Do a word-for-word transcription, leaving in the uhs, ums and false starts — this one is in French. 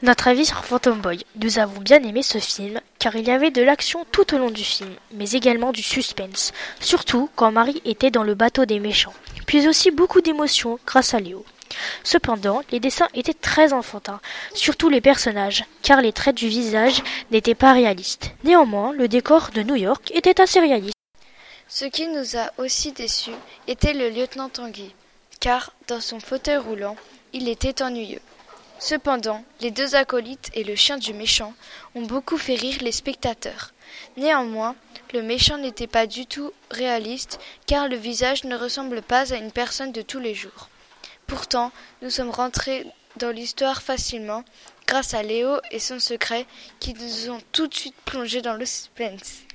Notre avis sur Phantom Boy. Nous avons bien aimé ce film, car il y avait de l'action tout au long du film, mais également du suspense, surtout quand Marie était dans le bateau des méchants, puis aussi beaucoup d'émotions grâce à Léo. Cependant, les dessins étaient très enfantins, surtout les personnages, car les traits du visage n'étaient pas réalistes. Néanmoins, le décor de New York était assez réaliste. Ce qui nous a aussi déçus était le lieutenant Tanguy, car dans son fauteuil roulant, il était ennuyeux. Cependant, les deux acolytes et le chien du méchant ont beaucoup fait rire les spectateurs. Néanmoins, le méchant n'était pas du tout réaliste car le visage ne ressemble pas à une personne de tous les jours. Pourtant, nous sommes rentrés dans l'histoire facilement grâce à Léo et son secret qui nous ont tout de suite plongés dans le suspense.